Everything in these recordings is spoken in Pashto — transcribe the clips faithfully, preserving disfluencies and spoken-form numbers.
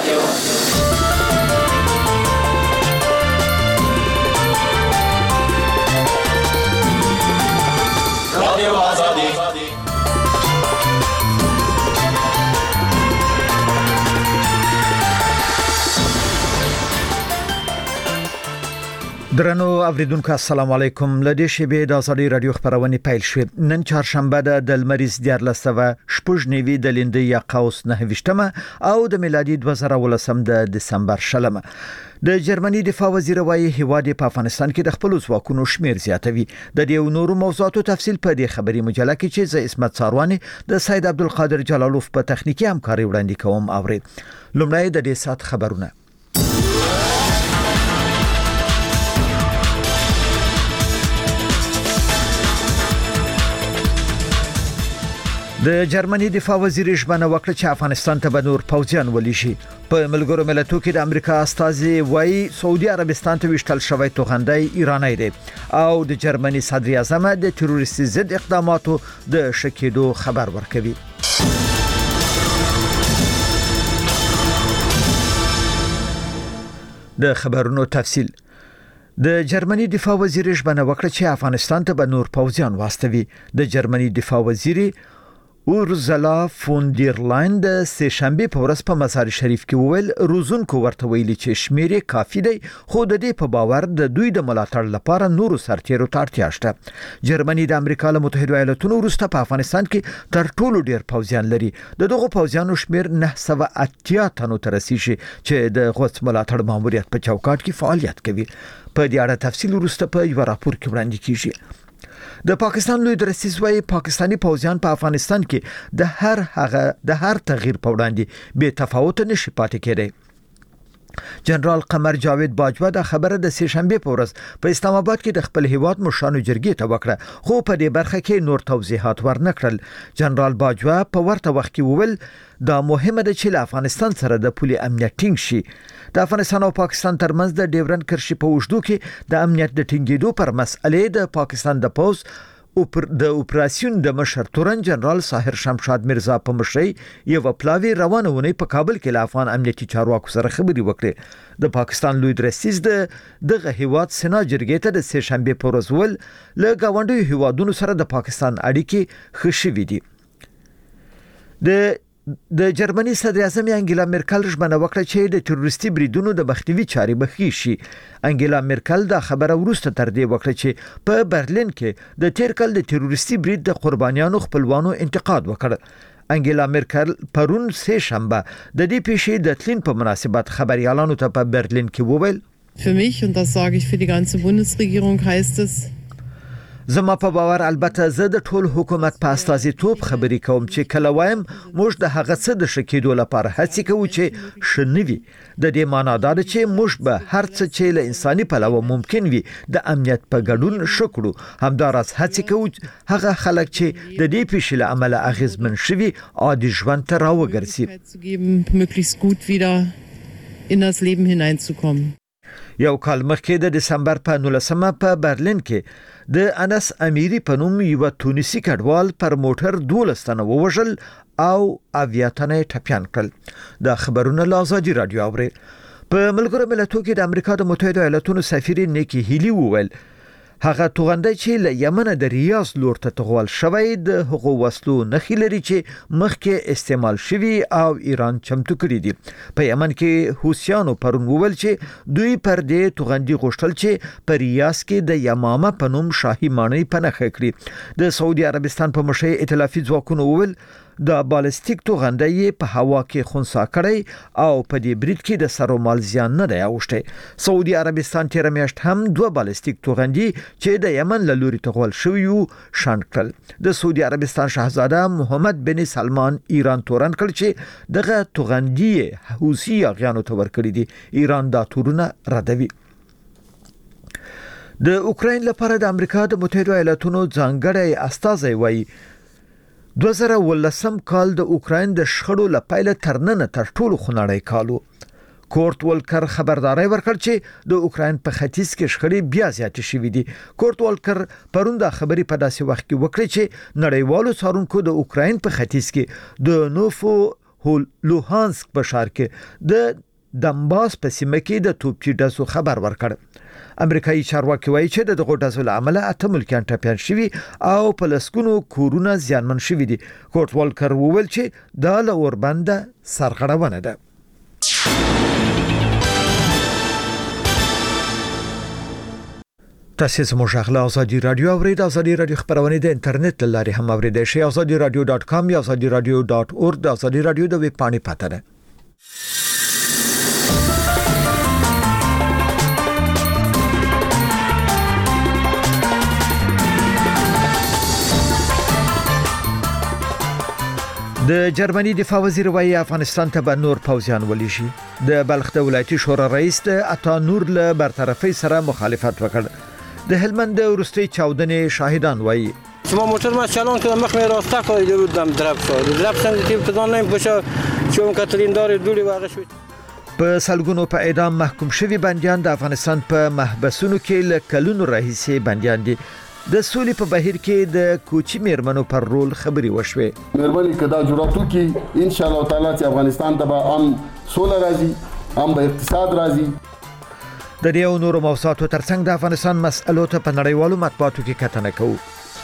درنو اوریدونکو السلام علیکم. لدې شبې د ازادي رادیو خبرونه پیل شوې. نن چهارشنبه د دلمریز دیارلسوه شپږ نیوي د لیندې یا قوس نه وشتمه او د میلادي دوه زره ولسم د دسمبر شلمه. د جرمني دفاع وزیر وايي هیواد په افغانستان کې د خپل ځواکونو شمیر زیاتوي. د دې نورو موضوعاتو تفصیل په دې خبري مجله کې چې ز اسمت ساروانی د سید عبدالقادر جلالوف په تخنیکی همکاري وړاندې کوم اوري. لومړی د دې سات خبرونه. د جرمني دفاع وزیر ژمنه وکړه چې افغانستان ته به نور پوځیان ولېږي. په ملګرو ملتونو کې د امریکا استازي وايي سعودي عربستان ته وشتل شوی توغندۍ ایرانی دی او د جرمني صدر اعظم د تروریستي ضد اقداماتو د شکېدو خبر ورکوي. د خبرونو تفصیل. د جرمني دفاع وزیر ژمنه وکړه چې افغانستان ته به نور پوځیان واستوي. د جرمني دفاع وزیر اورزلا فون دیر لاین د سه شنبه په ورځ په مزار شریف کې وویل روزونکو ورته ویلي چې شمیر کافي دی خو د دې په باور د دوی د ملاتړ لپاره نورو سرتیرو ته اړتیا شته. جرمني د امریکا له متحده ایالاتونو وروسته په افغانستان کې تر ټولو ډیر پوځیان لري. د دغه پوځیانو شمیر نه سوه اتیا تنو ته رسیږي چې د غوڅ ملاتړ ماموریت په چوکاټ کې فعالیت کوي. په دې اړه تفصیل وروسته په یو راپور کې وړاندې کیږي. د پاکستان لوی درستیز وايي پاکستانی پوځیان په افغانستان کې د هر هغه د هر تغییر په وړاندې بے تفاوت نشي پاتې کېدی. جنرال قمر جاوید باجوا د خبره د سه شنبه په ورځ په اسلام آباد کې د خپل هیواد مشرانو جرګې ته وکړه خو په دې برخه کې نور توضیحات ورنکړل. جنرال باجوا په ورته وخت کې وویل دا مهمه ده چې له افغانستان سره د پولي امنیت ټینګ شي. د افغانستان او پاکستان ترمنځ د ډیورند کرښې په وشدو کې د امنیت د ټینګېدو پر مسئلې د پاکستان د پوز د اپراسیون د مشر تورن جنرال ساحر شمشاد مرزا په مشرۍ یو پلاوی روانه ونی په کابل کې له افغان امنیتي چارواکو سره خبري وکړي. د پاکستان لوی درستیز د دغه هیواد سنا جرګې ته د سه شنبه په ورځ ول له گاونډي هیوادونو سره د پاکستان اړیکې خښوي دي. د د جرمني صدر اعظم انګیلا مرکل ژمنه وکړه چې د تروریستي بریدونو د مخنیوي چارې مخکې شي. انګیلا مرکل دا خبره وروسته تر دې وکړه چې په برلین کې د تیر کال د تروریستي برید د قربانیانو خپلوانو انتقاد وکړ. انګیلا مرکل پرون سه شنبه د دې پیښې د تلین په مناسبت خبريالانو ته په برلین کې وویل Für mich und das sage ich für die ganze Bundesregierung heißt es زما په باور البته زه د ټول حکومت په استازیتوب خبرې کوم چې کله وایم موږ د هغه څه د شکېدو لپاره هڅه کوو چې شنوي. د دې معنی دا ده چې موږ به هر څه چې له انساني پلوه ممکن وي د امنیت په ګډون شکړو. همداراز هڅه کوو هغه خلک چې د دې پیښې له امله اغیزمن شوي عادي ژوند ته راوګرځي. möglichst gut wieder in das Leben hineinzukommen. یو کال مخکې د دسمبر په نولسمه په برلین کې د انس امیری په نوم یو تونسي کډوال پر موټر دولس تنه ووژل او اویا تنه ټپيان کړل. د خبرونو له ازادي رادیو اوري. په ملګرو ملتونو کې د امریکا د متحده ایالاتونو سفیر نیکی هیلی وویل هغه توغندۍ چې له یمن د ریاض لور ته تغول شوی د هغو وسلو نخې لري چې مخکې استعمال شوی او ایران چمتو کړی دي. په یمن کې حوثیانو پرون وویل چې دوی پر دې توغندۍ غوښتل چې په ریاض کې د یمامه په نوم شاهي ماڼۍ پنهخه کړي. د سعودي عربستان په مشرۍ ائتلافي ځواکونو وویل د بالستیک توغندۍ په هوا کې خنثی کړی او په دې برید کې د سرو مال زیان نه دی اوښتی. سعودي عربستان تیر میاشت هم دوه بالستیک توغندۍ چې د یمن له لوري تغول شوی وو شاند کړل. د سعودي عربستان شاهزاده محمد بن سلمان ایران تورن کړ چې دغه توغندۍ حوثي اغیانو ته ورکړي دي. ایران دا تورونه ردوي. د اوکراین لپاره د امریکا د متحده ایالاتونو ځانګړی استازی وايي دوه زره ولسم کال د اوکراین د شخړو لپاره ترننه تر ټولو خنړی کالو. کورت ولکر خبرداري ورکړ چې د اوکراین په ختیځ کې شخړې بیا زیاتې شوې دي. کورت ولکر پرون د خبرې په داسې وخت کې وکړي چې نړیوالو څارونکو د اوکراین په ختیځ کې د نوفو لوهانسک په ښار کې د دمباس په سیمه کې د توپچي ډزو خبر ورکړ. امریکایي چارواکي وایي چې د دغه ډزو له امله اته ملکیان ټپیان شوي او په لسګونو کورونه زیانمن شوي دي. کوټ والکر وویل چې دا له اوربنده سرغړونه ده. تاسو زموږ غلا ازادي رادیو اورید. ازادي رادیو خبرونه د انټرنیټ له لارې هم اوریدئ شئ. ازادي رادیو ډاټ کام یا ازادي رادیو ډاټ اورګ د ازادي رادیو د ویب پاڼې پته ده. د جرمني دفاع وزیر وایي افغانستان ته به نور پوځیان ولېږي. د بلخ د ولایتي شورا رئیس د عطا نور له برطرفۍ سره مخالفت وکړ. د هلمند د وروستۍ چاودنې شاهدان وایي شما موتور ما چالان کردم مخ می راسته کاری بودم درب شد درب سنگ تیم پدان نیم پوشا چون کاترین دار دوری واقع شد. په سلګونو په اعدام محکوم شوي بنديان د افغانستان په محبسونو کې له کلونو راهیسې بنديان دي. د سولې په بهیر کې د کوچي میرمنو پر رول خبري وشوي. مهرباني کدا جرأتو کې ان شاء الله تعالی چې افغانستان ته به ام سوله راځي ام به اقتصاد راځي. د دې نورو موضوعاتو ترڅنګ د افغانستان مسألو ته په نړیوالو مطبوعاتو کې کتنه کوو.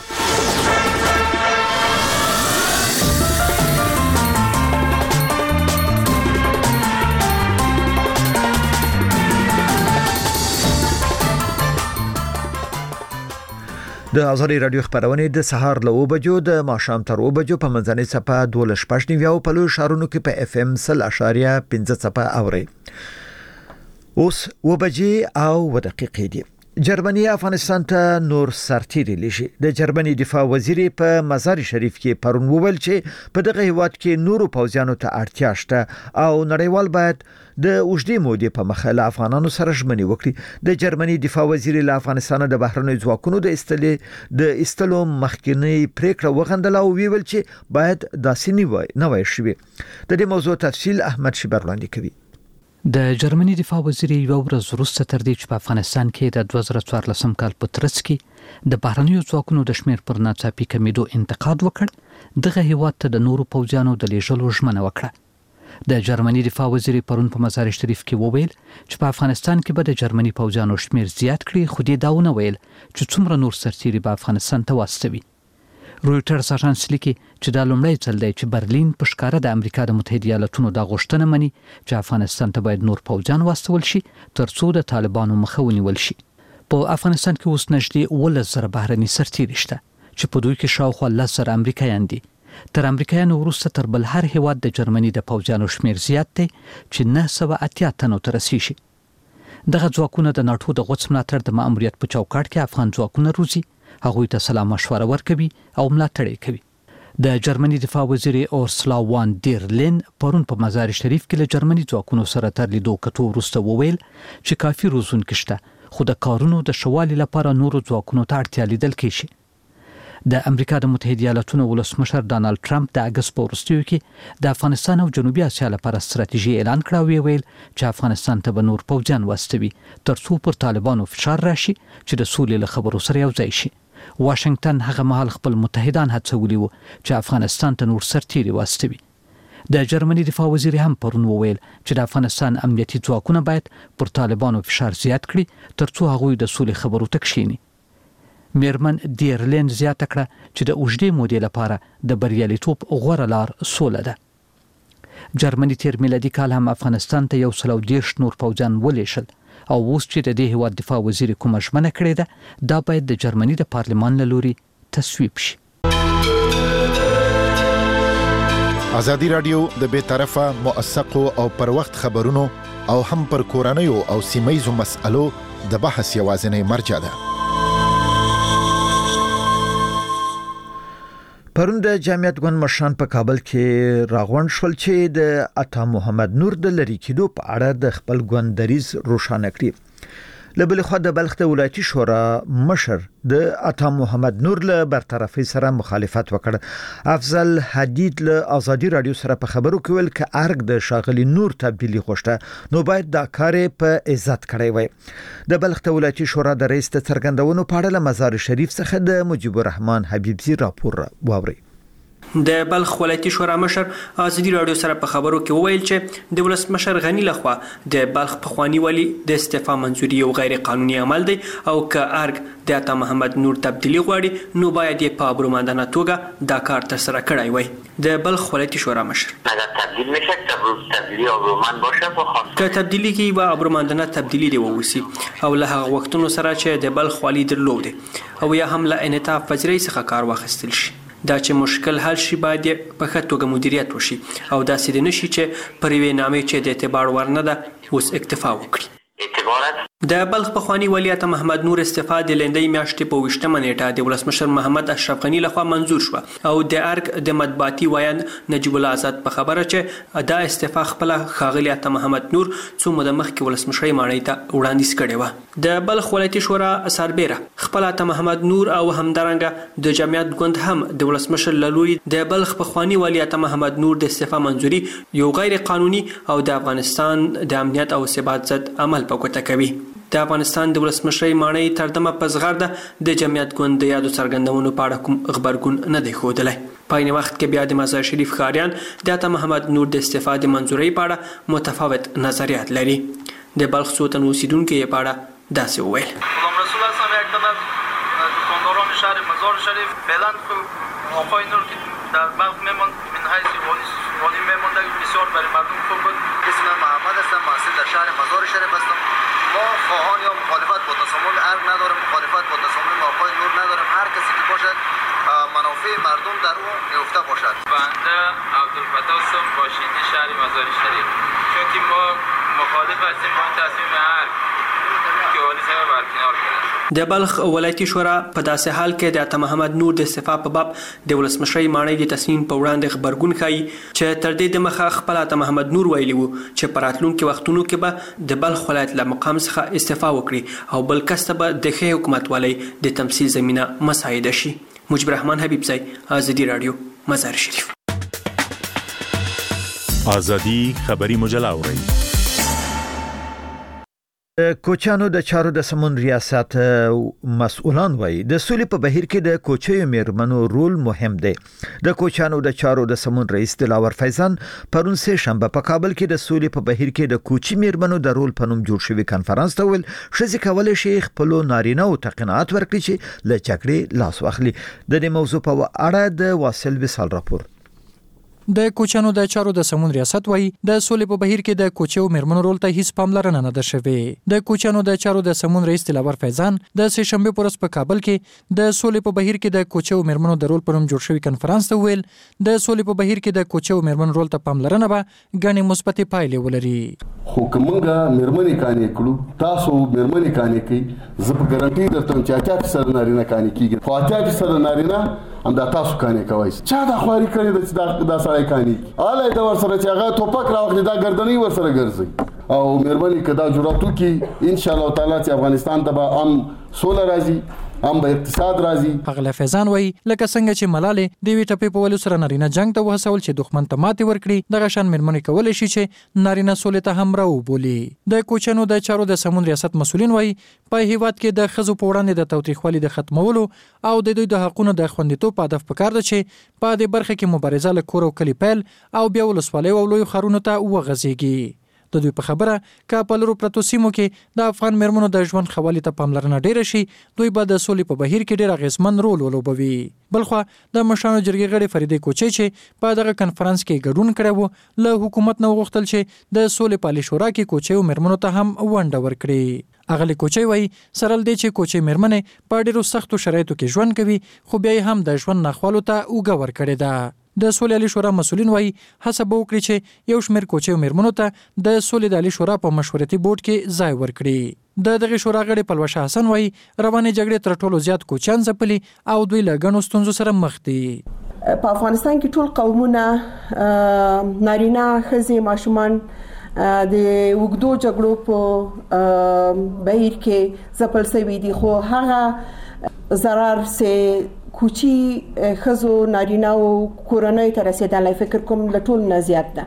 د ازادي رادیو خبرونه د سهار له اوه بجو د ماښام تر اوه بجو په منځنۍ صفه دوه شپږ نیو په لوی شارونو کې په اف ام سل اشاریه پنځه صفه اوري. اوس اوه بجې او و دقیقې دي. جرمني افغانستان ته نور سرتیري لشي. د جرمني دفاع وزیر په مزار شریف کې پرون وویل چې په دغه هیواد کې نورو پوځیانو ته اړتیا شته او نړیوال باید د اوږدې مودې په مخه له افغانانو سره ژمنې وکړي. د جرمني دفاع وزیر له افغانستان د بهرنیو ځواکونو د استلې د استلو مخکینی پریکړه وغندله او ویل چې باید داسې نه وای شي. د دې موضوع تفصیل احمد شیبر وړاندې کوي. د جرمني دفاع وزیر یو ورځ وروسته تر دې چې په افغانستان کې د دوه زره څوارلسم کال په ترڅ کې د بهرنیو ځواکونو د شمیر پر ناڅاپي کمیدو انتقاد وکړ، دغه هیواد ته د نورو پوځیانو د لیږلو ژمنه وکړه. د جرمني دفاع وزیر پرون په مزار شریف کې وویل چې په افغانستان کې به د جرمني پوځیانو شمیر زیات کړي، خو دې داونه ویل چې څومره نور سرتیري به افغانستان ته واستوي. رويټرز اژانس لیکي چې دا لومړی ځل دی چې برلین په ښکاره د امریکا د متحده ایالاتونو د غوښتنه مني چې افغانستان ته باید نور پوځیان واستول شي ترڅو د طالبانو مخه ونیول شي. په افغانستان کې اوس نږدې اوولس زره بهرني سرتیري شته چې په دوی کې شاوخوا لس زره امریکایان دي. تر امریکایانو وروسته تر بل هر هیواد د جرمني د پوځیانو شمیر زیات دی چې نه سوه اتیا تنو ته رسیږي. دغه ځواکونه د ناټو د غوڅ ملاتړ د ماموریت په چوکاټ کې افغان ځواکونه روزي، هغوی ته سلام مشوره ورکوي او ملاتړ کوي. د جرمني دفاع وزیر اورسلا وان دیر لین پرون په مزار شریف کې له جرمني ځواکونو سره تر لیدو کتو وروسته وویل چې کافي روزونکي شته، خو د کارونو د شوالي لپاره نورو ځواکونو ته اړتیا لیدل کیږي. د امریکا د متحده ایالاتونو ولسمشر ډانلډ ټرمپ د اگست په وروستیو کې د افغانستان او جنوبي اسیا لپاره ستراتیژي اعلان کړه او ویل چې افغانستان ته به نور پوځیان واستوي ترڅو پر طالبانو فشار راشي چې د سولې له خبرو سره یو ځای شي. واشنگټن هغه مهال خپل متحدان هڅولي وو چې افغانستان ته نور سرتیري واستوي. د جرمني دفاع وزیر هم پرون وویل چې د افغانستان امنیتي ځواکونه باید پر طالبانو فشار زیات کړي ترڅو هغوی د سولې خبرو ته کښیني. میرمن دیرلین زیاته کړه چې د اوږدې مودې لپاره د بریالیتوب غوره لار سوله ده. جرمني تیر میلادي کال هم افغانستان ته یو سل او دېرش نور پوځیان ولېږل او اوس چې د دې هیواد دفاع وزیر کومه ژمنه کړې ده دا باید د جرمني د پارلمان له لوري تصویب شي. ازادي رادیو د بې طرفه موثقو او پر وخت خبرونو او هم پر کورنیو او سیمایي مسألو د بحث یوازینی مرجع ده. پرون د جمعیت ګوند مشران په کابل کې راغونډ شول چې د عطا محمد نور د لری کېدو په اړه د خپل ګوند دریځ روښانه کړي. له بل خوا د بلخ د ولایتي شورا مشر د عطا محمد نور له برطرفۍ سره مخالفت وکړ. افضل حدید له ازادي رادیو سره په خبرو کې ویل ک ارګ د شاغلي نور تبدیلی خوشته نو باید دا کار په عزت کړی وای. د بلخ د ولایتي شورا د رئیس د څرګندونو په اړه له مزار شریف څخه د مجيب الرحمن حبیبزي راپور واوري. د بلخ ولایتي شورا مشر ازادي رادیو سره په خبرو کې وویل چې د ولسمشر غنی لخوا د بلخ پخوانی ولی د استعفا منځوري یو غیر قانوني عمل دی او که ارګ د عطا محمد نور تبدیلی غواړي نو باید یې په ابرومندانه توګه دا کار ترسره کړی وای. د بلخ ولایتي شورا مشر اگر تبدیل میشه تبدیلی ابرومند باشه بخوام که تبدیلی کې به ابرومندانه تبدیلی دی ووسی او له هغه وختونو سره چې د بلخ والی درلود او یا هم له انعطاف پذیرۍ څخه کار واخیستل شي دا چې مشکل حل شي باید په ښه توګه مدیریت وشي او داسې د نشي چې پر یوې نامې چې د اعتبار ورنه ده اوس اکتفا وکړي. د بلخ پخوانی ولی عطا محمد نور استعفا د لندۍ میاشتې په اوویشتمه نیټه د ولسمشر محمد اشرف غني لخوا منظور شوه او د ارګ د مطبوعاتي وایند نجیب الله آزاد په خبره چې دا استعفا خپله ښاغلي عطا محمد نور څو موده مخکې ولسمشرۍ ماڼۍ ته وړاندیز کړې وه. د بلخ ولایتي شورا سربیره خپل عطا محمد نور او همدارنګه د جمعیت ګوند هم د ولسمشر له لوري د بلخ پخوانی ولی عطا محمد نور د استعفا منظوري یو غیر قانوني او د افغانستان د امنیت او ثبات ضد عمل په ګوته کوي. د افغانستان د ولسمشرۍ ماڼۍ تر دمه په زغرده د جمعیت ګوند د یادو څرګندونو په اړه کوم غبرګون نه دی ښودلی. په عین وخت کې بیا د مزار شریف ښاریان د عطا محمد نور د استعفا د منظورۍ په اړه متفاوت نظریات لري. د بلخ څو تن اوسیدونکو یې په اړه داسې وویل. غلام رسول حسن یک تن از دکانداران شهر مزار شریف فعلا آقای نور که در بلخ میماند من حیث والی میمانده بسیار برای مردم خوب بود. اسم محمد هستم، محصل در شهر مزار شریف هستم. ما خواهان یا مخالفت با تسامح ارگ ندارم، مخالفت با تسامح آقای نور ندارم. هر کسی که باشد منافع مردم در اون نیفته باشد. بنده عبدالفتاح هستم، باشنده شهر مزار شریف. چون که ما مخالف هستیم با تصمیم ارگ که والی صاحب برکنار کرد. د بلخ ولایتي شورا په داسې حال کې د عطا محمد نور د استعفا په باب د ولسمشرۍ ماڼۍ د تصمیم په وړاندې غبرګون ښایي چې تر دې دمخه خپل عطا محمد نور ویلي وو چې په راتلونکي وختونو کې به د بلخ ولایت له مقام څخه استعفا وکړي او بل کس ته به د ښې حکومتولۍ د تمثیل زمینه مساعده شي. مجيب رحمان حبیبزی، ازادي رادیو، مزار شریف. ازادي خبری مجله اورئ. کوچانو د چارو د سمون ریاست مسؤلان وایي د سولې په بهیر کې د کوچیو میرمنو رول مهم دی. د کوچانو د چارو د سمون رئیس دلاور فیضان پرون سه شنبه په کابل کې د سولې په بهیر کې د کوچی میرمنو د رول په نوم جوړ شوی کانفرنس ته ویل شزي کولای شي خپل نارینه او تقنعات ورکړي چې له چکرې لاس واخلي. د دې موضوع په اړه د واصل وصال راپور. د کوچانو د چارو د سمون ریاست وایي د سولې په بهیر کې د کوچیو میرمنو رول ته هیڅ پاملرنه نه ده شوې. د کوچانو د چارو د سمون رئیس دلاور فیضان د سه شنبه پورس په کابل کې د سولې په بهیر کې د کوچیو میرمنو د رول پر نوم جوړ شوی کانفرنس ته ویل د سولې په بهیر کې د کوچیو میرمنو رول ته پاملرنه به غني مثبت پایلې ولري. خو کومګه میرمنې کانې کړو تاسو میرمنې کانې کوي زه په ګارانټي درته چې اچا سره نارینه کانې کیږي خو اچا سره نارینه هم دا تاسو کانې کوي چا دا خواري کړی د دا سړی کانې اله دا ور سره چې هغه ټوپک راوخلي دا ګردنۍ ور سره ګرځي او میرمنې کدا جوړاتو کې ان شاء الله تعالی چې افغانستان ته به ام سوله راځي ام به اقتصاد راځي. هغه فیضان وایي لکه څنګه چې ملاله د وی ټپې په ولو سره نارینه جنگ ته وهڅول چې دښمن ته ماتې ورکړي دغه شان میرمنې کولای شي چې نارینه سولې ته هم راو بولی. د کوچنو د چارو د سمون ریاست مسولین وایي په هیواد کې د خزو په وړاندې د تاوتریخوالي د ختمولو او د دوی د حقونو د خوندیتوب په هدف پکار ده چې په دې برخه کې مبارزه له کور او کلی پیل او بیا ولسوالۍ او لوی ښارونو ته وغځيږي. د دوی په خبره که په لرو پرتو سیمو کې د افغان میرمنو د ژوند خوالي ته پاملرنه ډیره شي دوی به د سولې په بهیر کې ډیر اغیزمن رول ولوبوي. بلخو د مشرانو جرګې غړي فریدې کوچي چې په دغه کانفرنس کې ګډون کړی وو له حکومت نه وغوښتل چې د سولې پالي شورا کې کوچي او میرمنو ته هم ونډه ورکړي. اغلی کوچي وایي سرل دی چې کوچي میرمنې په ډیرو سختو شرایطو کې ژوند کوي خو بیا هم د ژوند ناخوالو ته اوګه ورکړي ده. د سولې علی شورا مسولین وایي هڅه به وکړي چې یو شمېر کوچي مېرمنو ته د سولې د علی شورا په مشورتي بورډ کې ځای ورکړي. د دغه شورا غړي پلوشه حسن وایي روانې جګړې تر ټولو زیات کوچیان ځپلي او دوی له ګڼو ستونزو سره مخ دي. په افغانستان کې ټول قومونه نارینه ښځې ماشومان د وګړو جګړو په بهیر کې ځپل شوي دي خو هغه ضرر سه کوچی خزو نارینه او کورنۍ ته رسیدلای فکر کوم له ټول نه زیات ده.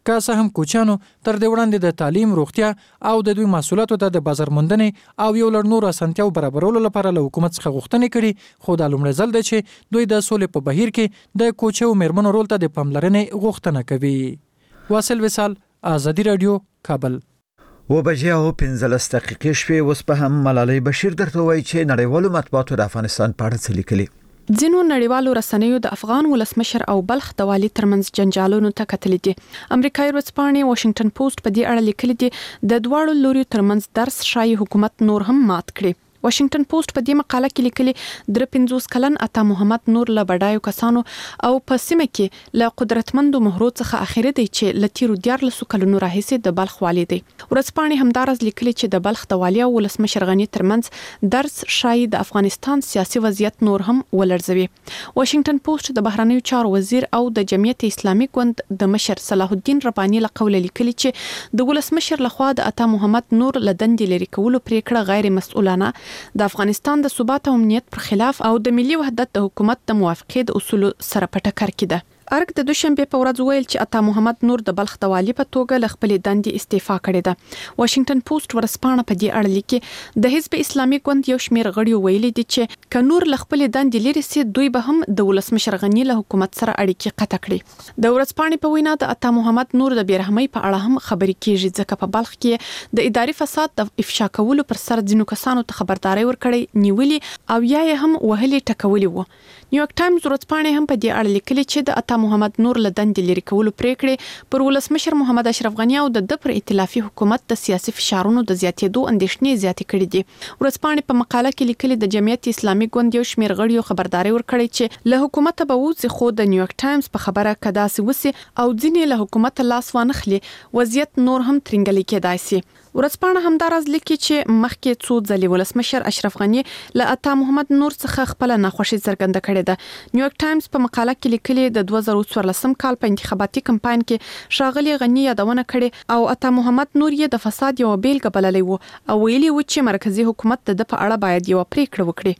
که څه هم کوچیانو تر دې وړاندې د تعلیم، روغتیا او د دوی محصولاتو ته د بازار موندنې او یو لړ نور اسانتیاو برابرولو لپاره له حکومت څخه غوښتنې کړي، خو دا لومړی ځل دی چې دوی د سولې په بهیر کې د کوچیو میرمنو رول ته د پاملرنې غوښتنه کوي. واصل وصال، آزادي رادیو، کابل. و بجې او پنځلس دقیقې شوې. اوس په هم ملالۍ بشیر درته وایي چې نړیوالو مطبوعاتو د افغانستان په اړه څه لیکلي. ځینو نړیوالو رسنیو د افغان ولسمشر او بلخ د والي ترمنځ جنجالونو ته کتلې دي. امریکایي ورځپاڼې واشنگټن پوسټ په دې اړه لیکلي دي د دواړو لوري ترمنځ درس شایي حکومت نور هم مات کړي. واشنگټن پوسټ په دې مقاله کې لیکلي در پنځوس کلن عطا محمد نور له بډایو کسانو او په سیمه کې له قدرتمندو مهرو څخه اخیری دی چې لتیرو دیارلسو کلونو راهیسې د بلخ والی دی. ورځپاڼې همدارس لیکلي چې د بلخ د والي او ولسمشر غنی ترمنځ درس شایي د افغانستان سیاسي وضعیت نور هم ولړزوي. واشنگټن پوسټ د بهرنیو چارو وزیر او د جمعیت اسلامي ګوند د مشر صلاح الدین رباني له قوله لیکلي چې د ولسمشر لخوا د عطا محمد نور له دندې لري کولو پریکړه غیر مسؤلانه، د افغانستان د ثبات او امنیت پر خلاف او د ملي وحدت د حکومت د موافقې د اصولو سره په ټکر کې ده. ارګ د دوشنبه په ورځ ویل چې عطا محمد نور د بلخ د والي په توګه له خپل دندې استعفا کړې ده. واشنگټن پوسټ ورسپانه په دې اړه لیکي د حزب اسلامي ګوند یو شمېر غړي ویلي دي چې ک نور له خپل دندې لري سي دوی به هم د ولسمشر غنی له حکومت سره اړیکې قطع کړي. د ورځپاڼې په وینا د عطا محمد نور د بیرحمۍ په اړه هم خبرې کیږي ځکه په بلخ کې د اداري فساد د افشا کولو پر سر ځینو کسانو ته خبرداري ورکړې نیولي او یا یې هم وهلي ټکولي وو. نیویارک ټایمز ورځپاڼې هم په دې اړه لیکلي چې د عطا محمد نور له دندې لري کولو پریکړې پر ولسمشر محمد اشرف غنی او د د پر ائتلافي حکومت د سیاسي فشارونو د زیاتېدو اندېښنې زیاتې کړې دي. ورځپاڼې په مقاله کې لیکلي د جمعیت اسلامي ګوند یو شمېر غړیو خبرداري ورکړې چې له حکومت به وځي، خو د نیویارک ټایمز په خبره کدا سي وسی او ځینې له حکومت لاس وانخلي وضعیت نور هم ترنګلې کېدای شي. ورځپاڼه همدارز لیکي چې مخکې څو ځلې ولسمشر اشرف غنی له عطا محمد نور څخه خپل ناخوشي څرګنده کړې ده. نیویارک ټایمز په مقاله کې لیکلي د دوه زره څوارلسم کال په انتخاباتي کمپاین کې شاغلي غنی یادونه کړې او عطا محمد نور یې د فساد یو بیلګه بللې وو او ویلي و چې مرکزی حکومت د په اړه باید یو پریکړه وکړي.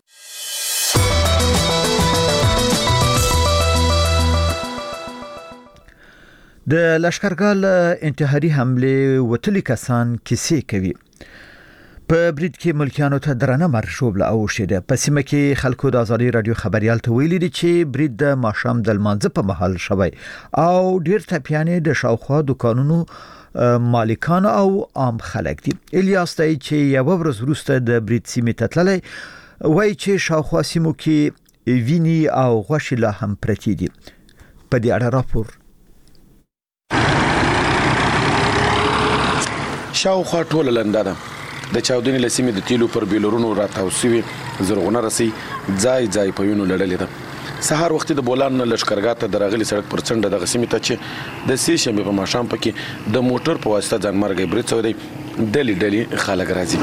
د لشکرګاه له انتحاري حمله وتلي کسان کیسې کوي. په برید کې ملکیانو ته درنه مرګ ژوبله اوښتې. په سیمه کې خلکو د آزادي رادیو خبريال ته ویلي دي چې برید د ماښام د لمانځه په مهال شوی او ډیر ټپیانې د شاوخوا دکانونو مالکان او عام خلک دي. الیاس دای چې یو ورځ وروسته د برید سیمې ته تللی وایي چې شاوخوا سیمو کې ویني او غوښې لا هم پرتې دي. په دې اړه راپور. شاوخوا ټوله لنده ده. د چاودنې له سیمې د تیلو پر بیلرونو راتاو سوي زرغونه رسۍ ځای ځای په وینو لړلې ده. سهار وختي د بولان نه لشکرګاه ته درغلي سړک پر څنډه دغه سیمې ته چې د سې شنبې په ماښام پکې د موټر په واسطه ځانمرګي برید شوی دی، ډلې ډلې خلک راځي.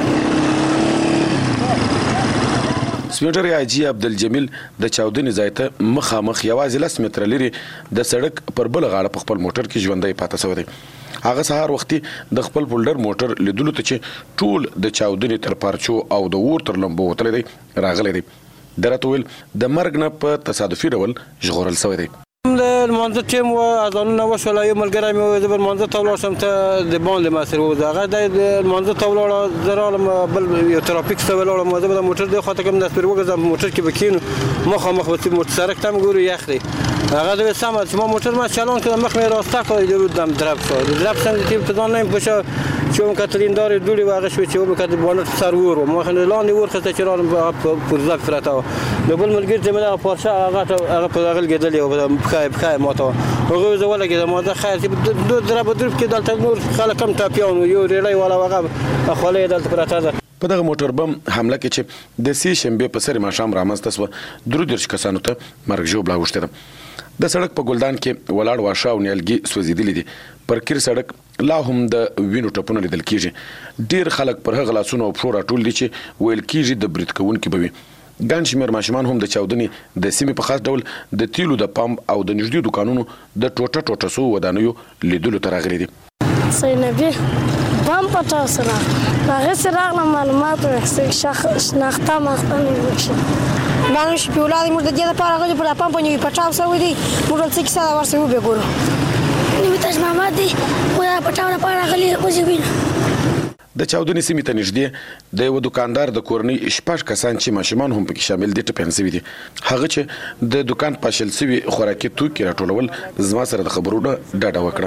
سپینډر حاجي عبدالجمیل د چاودنې ځای ته مخامخ یوازې لس متره لري د سړک پر بل غاړه په خپل موټر کې ژوندی پاتې شوی دی. هغه سهار وختي د خپل فولډر موټر لیدلو ته چې ټول د چاودنې تر پارچو او د اور تر لمبو وتلی دی راغلی دی. درته ویل د مرګ نه په تصادفي ډول ژغورل شوی دی. د لمانځه ټیم و اذانونه وشول، یو ملګری مې وویل زه به لمانځه ته ولاړ شم، ته د باندې ما سره ووځه. هغه دی د لمانځه ته ولاړه، زه راغلم بل یو ترافیک ته ولاړم، زه به د موټر دې خواته کوم داسې پرې وګرځم، موټر کې به کښېنو مخامخ به موټر سړک ته هم ګورو یخ دی. هغه دوی سمه چې ما موټر ما چالان کردم، مخ مې راسته کړ، یه رو دم درب شد. درب شدم تیم پدان نیم پوشا چون کاتلین داره دوری واقع شد چون میکرد بانت سر ور و ما خنده لاندی ور خسته چرا پرزاک فرتا و بل ملگیر جمله پارچه آقا تا آقا پداغل گدلی و بخای بخای ما تا وقوی زواله گذا ما ده خیر دو درب درب که دلت نور خاله کم تاپیان و یو ریلی والا واقع خاله دلت فرتا ده. په دغه موټر بم حمله کې چې د سې شنبې په سر ماښام رامنځته شوه، درو دېرش کسانو ته مرګ ژوبله اوښتې ده. د سړک په ګلدان کې ولاړ واښه او نیالګي سوځېدلي دي. پر کیر سړک لا هم د وینو ټپونه لیدل کېږي. ډېر خلک پر هغه لاسونه او پښو راټول دي چې ویل کېږي د برید کوونکي به وي. ګڼ شمېر ماشومان هم د چاودنې د سیمې په خاص ډول د تیلو د پمپ او د نږدې دوکانونو د ټوټه ټوټه سوو ودانیو لیدلو ته راغلي دي. زینبی بم پټاو سره هغه سره راغلم معلومات ورکړم شناخته مخته مې وکړه. نن شپې ولادي موږ د دې لپاره غوډه په پمپ باندې پټاو سوی دی، موږ څه کیسه ورسره وګورو. تاج محمد دی و دا پټاو لپاره غلي وځي. د چاودنې سیمې ته نږدې د یو دکاندار د کورنۍ شپږ کسان چې ماشومان هم پکې شامل دي ټپیان شوي دي. هغه چې د دکان پاشل شوي خوراکي توکي راټولول زما سره د خبرونو ډاډه وکړه.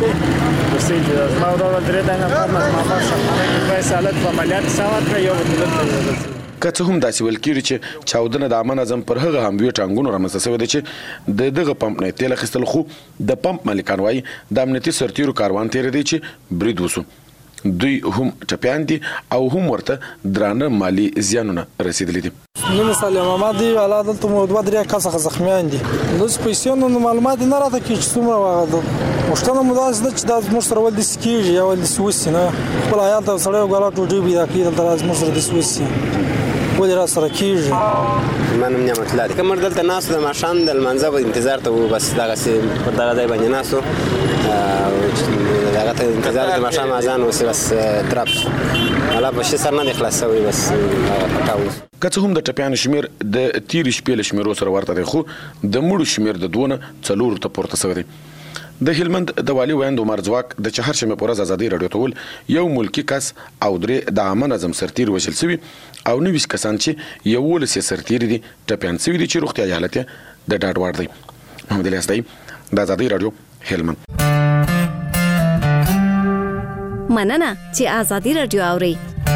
که څه هم داسې ویل کېږي چې چاودنه د عامه نظم پر هغه هموي ټانګونو رامنځته شوې ده چې د دغه پمپ نه تیل اخیستل، خو د پمپ مالکان وایي د امنیتي سرتیرو کاروان تېر دی چې برید وسو. دوی هم ټپیان دي او هم ورته درانه مالی زیانونه رسیدلي دي. نو مثال محمد دی والا دلته مو دوه درې کسه زخمیان دي. نو پیسې نو معلومات نه راته کې چې څومره واغده مشتنه مداز د چې د موږ سره ول د سکیږي یا ول د سوسي نه خپل حیات سره غلا ټوټي بي دا کې دلته موږ سره د سوسي ولې را سره کیږي. منم نعمت الله کومر دلته ناس د ماشام د منځه په انتظار ته بس دغه سي پر دغه ځای باندې ناسو دغه ته انتظار د ماشام اذان وسی بس ترپ الله په شي سر نه خلاصوي بس پټاو. که څه هم د ټپیانو شمیر د تیر شپې له شمیرو سره ورته دی، خو د مړو شمیر د دوه څلور ته پورته شوی دی. د هلمند د والي ویاند عمر ځواک د چهارشنبه پر ورځ ازادي رادیو ته ول یو ملکی کس او درې د عامه نظم سرتیر وشل شوي او نوي کسان چې یو ولس سرتیر دي ټپیان شوي دي چې روغتیا حالت د ډاډ وړ دی. محمد الیاس دی د ازادي رادیو هلمند. مننه چې ازادي رادیو اوري.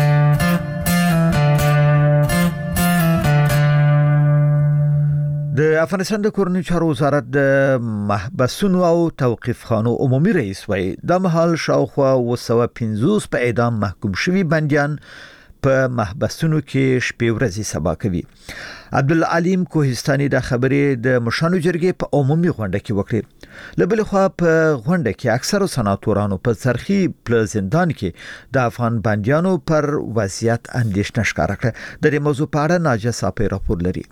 د افغانستان د کورنۍ چارو وزارت د محبسونو او توقيف خانو عمومي رئیس وایي د مهال شاوخوا وسوه پنځوس په اعدام محکوم شوي بنديان په محبسونو کې شپې ورځې سبا کوي. عبدالعلیم کوهستاني د خبرې د مشانو جرګې په عمومي غونډه کې وکړه. لبل خو په غونډه کې اکثر سناتورانو په سرخي پل زندان کې د افغان بنديانو پر وضعیت اندېښنه ښکاره کړه. د دې موضوع په اړه ناجیه صافی راپور لري.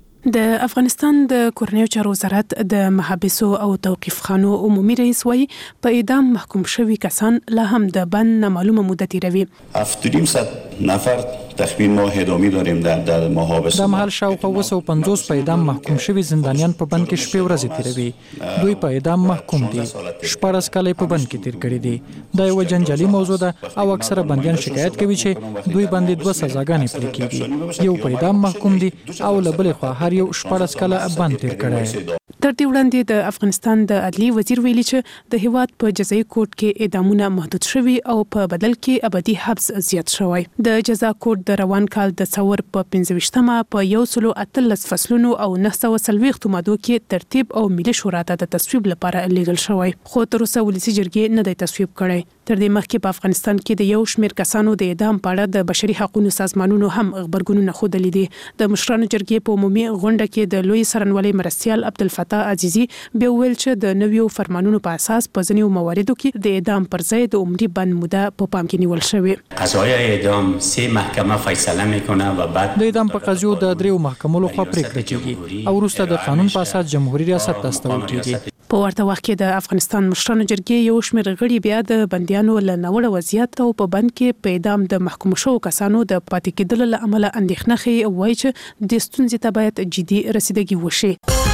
د افغانستان د کورنۍ چارو وزارت د محابسو او توقيف خانو عمومي رئیس وایي په اعدام محکوم شوي کسان لا هم د بند نامعلومه مدت تیروي. هفتاد نفر تخمین ما ادامه داریم در در محابس. د محل شاوخوا وسو پنځوس په اعدام محکوم شوي زندانیان په بند کې شپې ورځې تیروي. دوی په اعدام محکوم دي. شپږ کال په بند کې تیر کړي دي. دا یو جنجالي موضوع ده او اکثره بنديان شکایت کوي چې دوی باندې دوه سزاګانې پلي کیږي. یو په اعدام محکوم دي او لبل خو هر یو شپږ کال بند تیر کړي. تر دې وړاندې د افغانستان د عدلي وزیر ویلي چې د هیواد په جزایي کوډ کې اعدامونه محدود شوي او په بدل کې ابدي حبس زیات شوی. د جزا کوډ د روان کال د څور په پنځه ویشتمه په یو سلو اتلس فصلونو او نه سوه څلوېښت مادو کې ترتیب او ملي شورا ته د تصویب لپاره لیږل شوی، خو تر اوسه ولسي جرګې نه دی تصویب کړی. تر دې مخکې په افغانستان کې د یو شمېر کسانو د اعدام په اړه د بشري حقوقو سازمانونو هم خبرګونونه ښودلي دي. د مشرانو جرګې په عمومي غونډه کې د لوی څارنوالۍ مرستیال عبدالفتاح عزیزي بیا ویل چې د نویو فرمانونو په اساس په ځینو مواردو کې د اعدام پر ځای د عمري بند موده په پام کې نیول شوې. قضای اعدام سه محکمه فیصله میکنه و بعد د اعدام په قضیو د دریو محکمو لخوا پریکړه کیږي او وروسته د قانون په اساس جمهوریت ریاست ته استول کیږي. په ورته وخت کې د افغانستان مشرانو جرګې یو شمېر غړي بیا د بنديانو له ناوړه وضعیت او په بند کې په اعدام د محکوم شوو کسانو د پاتې کېدلو له امله اندېښنه ښیي او وایي چې د ستونزې ته باید جدي رسیدګي وشي.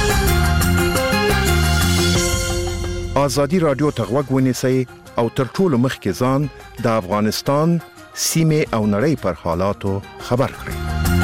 ازادي رادیو ته غوږ ونیسئ او تر ټولو مخکې ځان د افغانستان سیمې او نړۍ پر حالاتو خبر کړئ.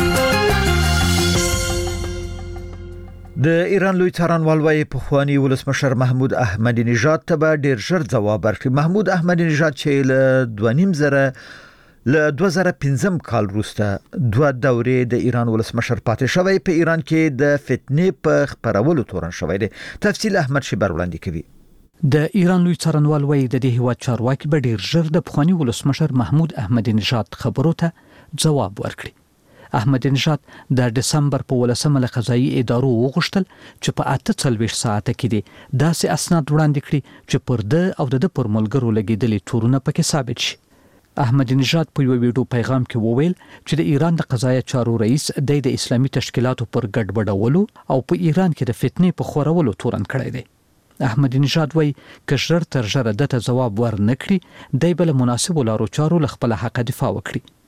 د ایران لوی څارنوال وايي پخوانی ولسمشر محمود احمدی نژاد ته به ډیر ژر ځواب ورکړي. محمود احمدی نژاد چې له دوه نیم زره له دوه زره پنځم کال وروسته دوه دورې د ایران ولسمشر پاتې شوی، په ایران کې د فتنې په خپرولو تورن شوی دی. تفصیل احمد شیبر وړاندې کوي. د ایران لوی څارنوال وايي د دې هیواد چارواکي به ډیر ژر د پخوانی ولسمشر محمود احمدی نژاد خبرو ته ځواب ورکړي. احمدی نژاد د دسمبر په ولسمه له قضایي ادارو وغوښتل چې په اته څلوېښت ساعته کې دي داسې اسناد وړاندې کړي چې پر ده او د ده پر ملګرو لګېدلي تورونه پکې ثابت شي. احمدی نژاد په یو ویډیو پیغام کې وویل چې د ایران د قضایي چارو رئیس د اسلامي تشکیلاتو پر ګډوډولو او په ایران کې د فتنې په خورولو تورن کړی دی. احمدی نژاد وایي که ژر تر ژره دته ځواب ور نه کړي دی به له مناسبو لارو چارو له خپله حقه دفاع وکړي.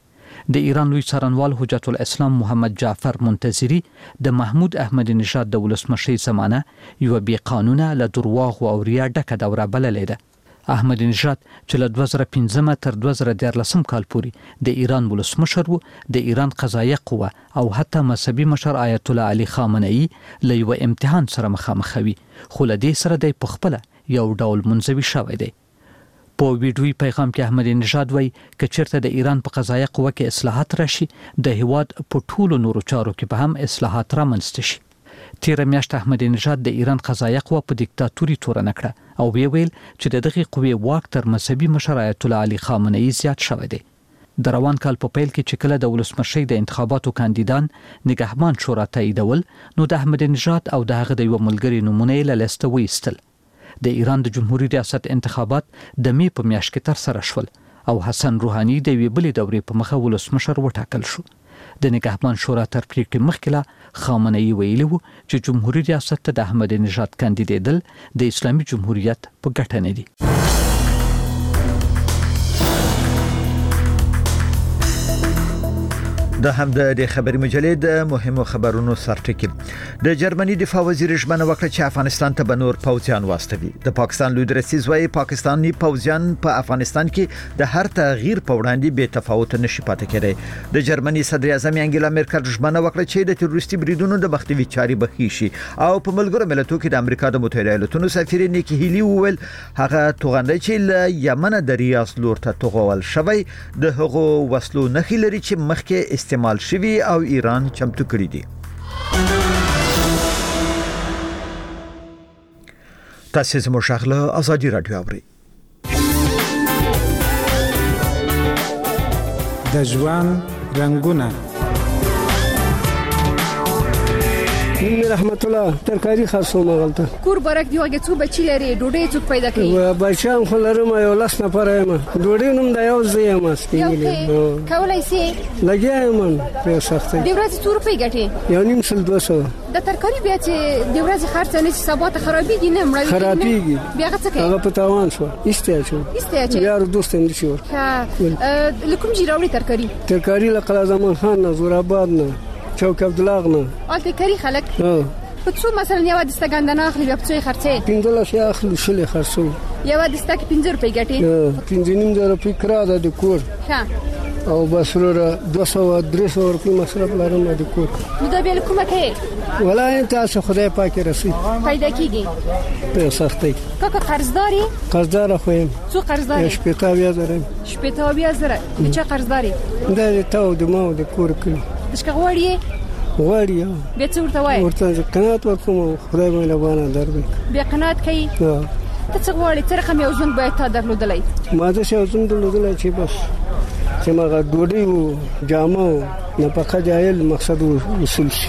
د ایران لوی څارنوال حجت الاسلام محمد جعفر منتظری د محمود احمدي نژاد د ولسمشي زمانه یو بې قانونه له درواغ او ریا ډکه دوره بللې ده. احمدي نژاد چې له دوه زره پنځم تر دوه زره دیارلسم کال پورې د ایران ولسمشر و، د ایران قضایه قوه او حتی مذهبي مشر آیت الله علي خامنه‌ای له یو امتحان سره مخامخ وي، خو له دې سره د پخپله یو ډول منځوي شوی دی. په ویډیوي پیغام کې احمدي نژاد وایي که چیرته د ایران په قضایه قوه کې اصلاحات راشي، د هیواد په ټولو نورو چارو کې به هم اصلاحات رامنځته شي. تیره میاشت احمدي نژاد د ایران قضایه قوه په دیکتاتوري تورنه کړه او وی ویل چې د دغه قوې واک تر مذهبي مشر آیت الله علي خامنه‌ای زیات شوی دی. د روان کال په پیل کې چې کله د ولسمشي د انتخاباتو کاندیدان نگهبان شورا تاییدول، نو د احمدي نژاد او د هغه د یو ملګري نومونه له لیسته وایستل. د ایران د جمهوریت ریاست انتخابات د می په میاشت کې تر سره شول او حسن روحاني د وی بلې دورې په مخه ولسمشر وټاکل شو. د نگهبان شورا تر پریکړې مخکې خامنه‌ای ویلي و چې جمهوریت ریاست ته د احمدي نژاد کاندیدېدل د اسلامي جمهوریت په ګټه نه دي. د هم د خبري مجلې د مهمو خبرونو سرټکی. د جرمني دفاع وزیر ژمنه وکړه چې افغانستان ته به نور پوځیان واستوي. د پاکستان لوی درسیز وايي پاکستاني پوځیان په افغانستان کې د هر تغییر په وړاندې بې تفاوت نشي پاتې کېدای. د جرمني صدر اعظم انګلا مرکل ژمنه وکړه چې د تروریستي بریدونو د مخنیوي چارې به شي او په ملګرو ملتونو کې د امریکا د متحده ایالاتونو سفیر نیکی هیلی وویل هغه توغندي چې له یمن د ریاض لور ته توغول شوی د هغو وسلو نخي لري چې مخکې استعمال شوی او ایران چمتو کړی دی. تاسو زموږ شغله ازادي رادیو اورئ. د ژوند رنگونه مين رحمت الله ترکاری خاصو مغلطه کور برک دی وګه څو بچی لري ډوډۍ څوک پیدا کوي و بچان خو لرم یو لاس نه پرایم ډوډۍ نوم دا یو زه ما سپینګلی کولای سي لګیایم په سختي د ورځې څو روپۍ ګټي یو نیم سل دوه سوه د ترکاری بیا چې د ورځې خرڅ نه چې سبا ته خرابېږي نه مړوي خرابېږي بیا څه کوي هغه په تاوان شو استیا شو استیا چې یار دوست هم شو ها لکم جی راوړي ترکاری ترکاری لقلا زمان خان نه زور آباد نه چوک عبدالله نه الته کری خلک په څو مثلا یو د ستګاندنه اخلي بیا په څو خرڅې پنځه شي اخلي شلې خرڅو یو د ستګ پنځه روپۍ ګټي پنځه نیم زره روپۍ کرا ده د کور ها او بس ورو دوه سوه درې سوه روپۍ مصرف لرم د کور نو دا بیا کومه کوي ولای تاسو خدای پاک رسي پیدا کیږي په سختي کاکا قرضداري قرضدار خو يم څو قرضداري شپږ بیا زره شپږ بیا زره چې قرضداري دا ته د ما د کور کړی دشکه غوړی غوړی بیا څه ورته وایي ورته قناعت وکوم خدای مې لبانه دربې بیا قناعت کوي ته څه غواړې څه رقم یو ژوند باید تا درلودلی ما داسې یو ژوند درلودلی چې بس چې مغه ډوډۍ و جامه و نفقه جایل مقصد وصول شي.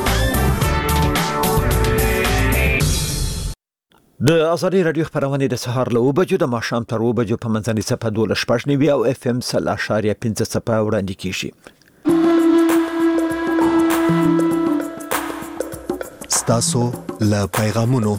د ازادي رادیو خبرونه د سهار له وبجو د ماښام تر وبجو په منځني صفه دوله شپږ نیوي او اف ام سل اشاریه پنځه صفه وړاندې کیږي. ستاسو له پیغامونو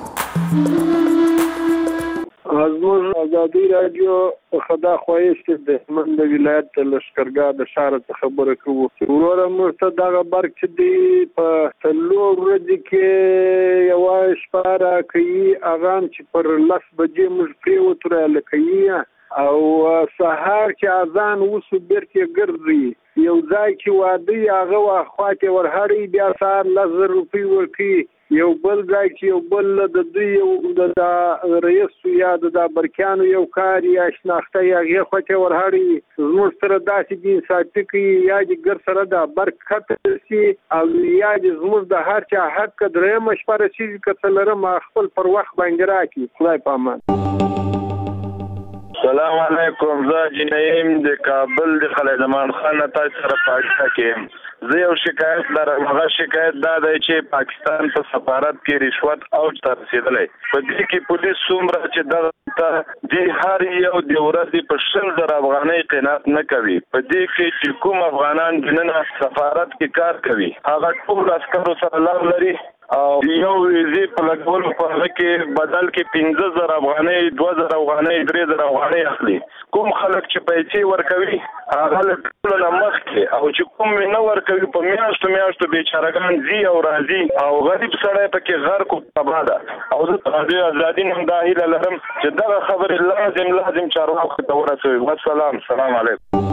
ازمون ازادي رادیو خدا خوایست د من د ولایت د لشکرګاه د شهر څخه خبره کوو وروره مرته دغه برک چې دی په تلو ورځ کې یو شپاره کوي اغام چې پر لس بجې موږ پریوتره لکې او سهار چې اذان وسو بیرته ګرځي یو ځای چې واده هغه واخواته ورهړي بیا سهار لزر روپی ورکی یو بل ځای چې یو بل د دوی یو د رئیس یا د برکانو یو کار یا شناخته یا هغه خوته ورهړي زموږ سره داسې دي ساتي کې یا د ګر سره د برکت سي او یا د زموږ د هر چا حق درې مشوره شي کتلره ما خپل پر وخت باندې راکي خدای پامان. السلام علیکم زه جنیم د کابل د خلید زمان خان تاسو سره پاتې کېم. زه یو شکایت لرم. هغه شکایت دا دی چې پاکستان په سفارت کې رشوت اوج ته رسیدلی. په دې کې پولیس څومره چې د دې هر یو د ورځې په شل زره افغانۍ قناعت نه کوي. په دې کې چې کوم افغانان دننه سفارت کې کار کوي هغه ټول عسکرو سره لار لري او یو ویزه په لګولو په هغه کې بدل کې پنځه زره افغانۍ دوه زره افغانۍ درې زره افغانۍ اخلي. کوم خلک چې پیسې ورکوي هغه له ټولو نه مخکې او چې کوم نه ورکوي په میاشتو میاشتو بیچارهګان ځي او راځي او غریب سړی پکې غرق او تباه ده. او زه د رادیو ازادي نه دا هیله لرم چې دغه خبرې لازم لازم چارواکو ته ورسوي. والسلام سلام علیکم.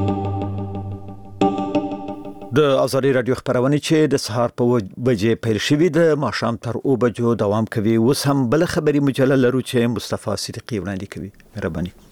د ازادي رادیو خبرونه چې د سهار په بجې پیل شوې د ماښام تر او بجو دوام کوي. اوس هم بل خبري مجله لرو چې مصطفی صدیقی وړاندې کوي. مهرباني.